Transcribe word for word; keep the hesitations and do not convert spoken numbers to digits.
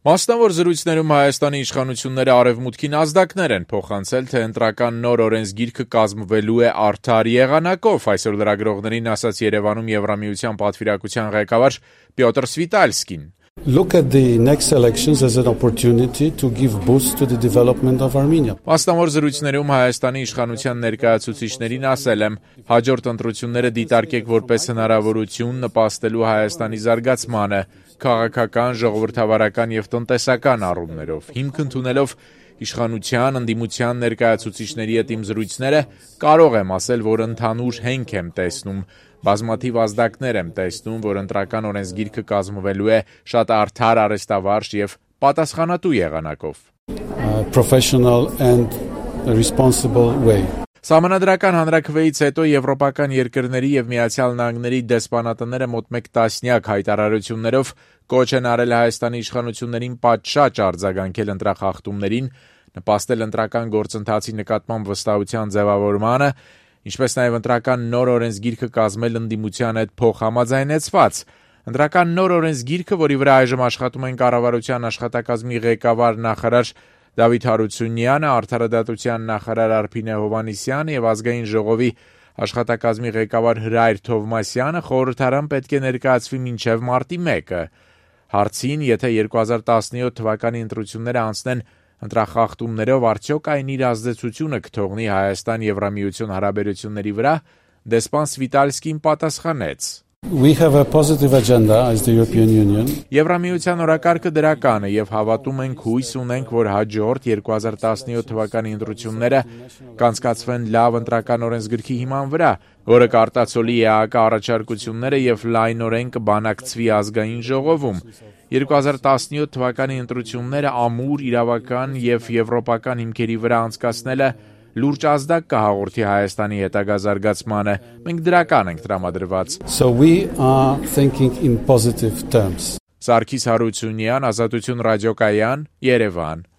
Մասնավոր զրույցներում Հայաստանի իշխանությունները արևմուտքին ազդակներ են փոխանցել, թե ընտրական նոր օրենսգիրքը կազմվելու է արդար եղանակով, այսօր լրագրողներին ասաց Երևանում Եվրամիության պատվիրակության ղեկավար Պյոտր Սվիտալսկին. Look at the next elections as an opportunity to give boost to the development of Armenia. Մասնավոր զրույցներում Հայաստանի իշխանության ներկայացուցիչներին ասել եմ, հաջորդ ընտրությունները դիտարկեք որպես հնարավորություն նպաստելու Հայաստանի զարգացմանը, քաղաքական, ժողովրդավարական եւ տնտեսական առումներով, հիմք ընդունելով իշխանության, ընդդիմության ներկայացուցիչների հետ իմ զրույցները, կարող եմ ասել, որ ընդհանուր հենք եմ տեսնում, բազմաթիվ ազդակներ եմ տեսնում, որ ընտրական օրենսգիրքը կազմվելու է շատ արդար, արհեստավարժ եւ պատասխանատու եղանակով. Professional and responsible way. Սահմանադրական հանրաքվեից հետո եվրոպական երկրների եւ Միացյալ Նահանգների դեսպանատները մոտ մեկ տասնյակ հայտարարություններով կոչ են արել Հայաստանի իշխանություններին պատշաճ արձագանքել ընտրախախտումներին, նպաստել ընտրական գործընթացի նկատմամբ վստահության ձևավորմանը, ինչպես նաև ընտրական նոր օրենսգիրքը կազմել ընդդիմության հետ փոխհամաձայնեցված։ Ընտրական նոր օրենսգիրքը, որի վրա այժմ աշխատում են կառավարության աշխատակազմի ղեկավար նախարար Դավիթ Հարությունյանը, Արդարադատության նախարար Արփինե Հովհաննիսյանը եւ Ազգային ժողովի աշխատակազմի ղեկավար Հրայր Թովմասյանը խորհրդարան պետք է ներկայացվի մինչեւ մարտի մեկը։ Հարցին, եթե երկու հազար տասնյոթ թվականի ընտրությունները անցնեն ընտրախախտումներով, արդյոք այն իր ազդեցությունը կթողնի Հայաստան-Եվրամիություն հարաբերությունների վրա, դեսպան Սվիտալսկին պատասխանեց. We have a positive agenda as the European Union. Եվրամիության օրակարգը դրական է եւ հավատում ենք, հույս ունենք, որ հաջորդ երկու հազար տասնյոթ թվականի ընտրությունները կանցկացվեն լավ ընտրական օրենսգրքի հիման վրա, որը կարտացոլի ԵԱԿ առաջարկությունները եւ լայնորեն կբանակցվի ազգային ժողովում։ երկու հազար տասնյոթ թվականի ընտրությունները ամուր, իրավական եւ եվրոպական հիմքերի վրա անցկացնելը լուրջ ազդակ կհաղորդի Հայաստանի հետագա զարգացմանը։ Մենք դրական ենք տրամադրված. So we are thinking in positive terms. Սարգիս Հարությունյան, Ազատություն ռադիոկայան, Երևան։